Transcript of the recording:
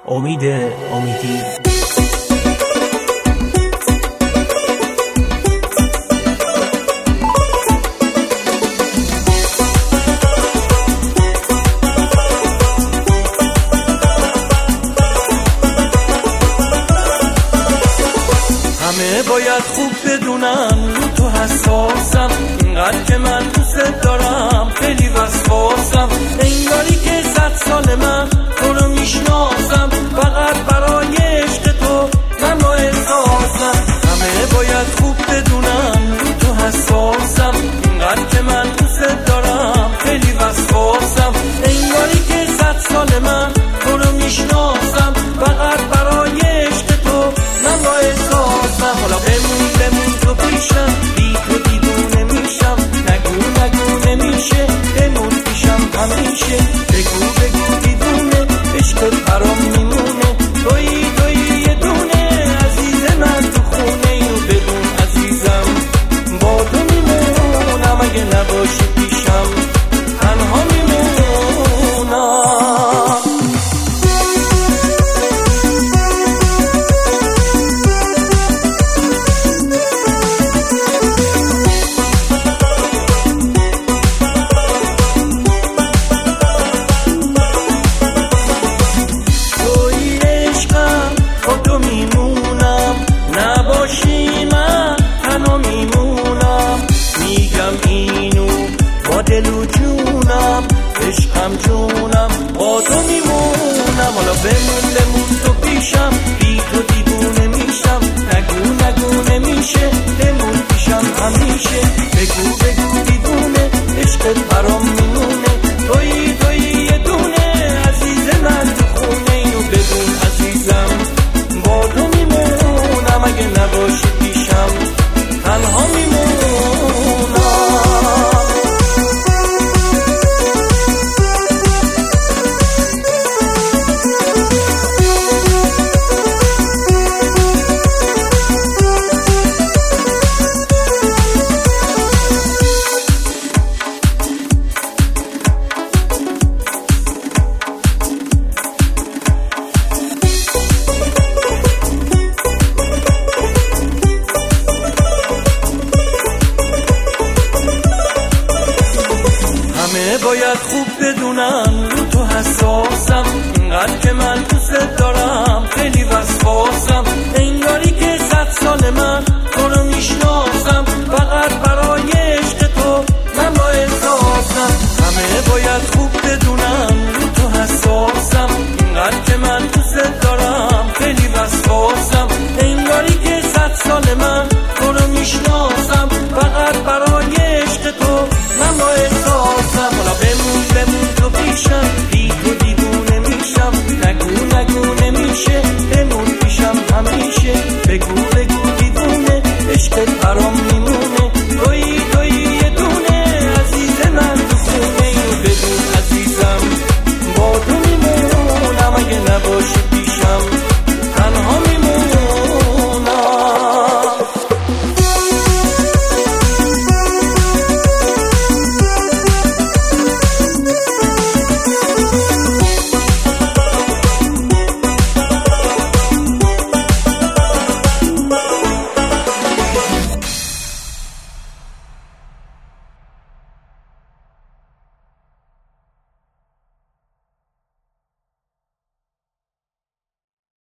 امیدی. همه باید خوب بدونن رو تو حساسم، اینقدر که من دوست دارم خیلی وسواسم، انگاری که 100 سال من تو رو میشناسم، فقط برای عشق تو من با احساسم. همه باید خوب بدونن رو تو حساسم، اینقدر که من دوست دارم خیلی وسواسم، انگاری که 100 سال من تو رو میشناسم، فقط برای عشق تو من با احساسم. حالا بمون تو پیشم، بی تو دیوونه میشم، نگو نمیشه، بمون پیشم همیشه، بگو دیوونه، عشقت برام میمونه، تویی یه دونه عزیز من تو خونه اینو بدون عزیزم، با تو میمونم، اگه نباشی پیشم تنها میمونم. دلو جونم، عشقم جونم، با تو میمونم. حالا بمون تو پیشم، بی تو دیوونه میشم، نگو نمیشه، بمون پیشم همیشه، بگو دیوونه، عشقت برام میمونه، تویی یه دونه عزیز من تو خونه اینو بدون عزیزم، با تو میمونم، اگه نباشی پیشم تنها میمونم. همه باید خوب بدونن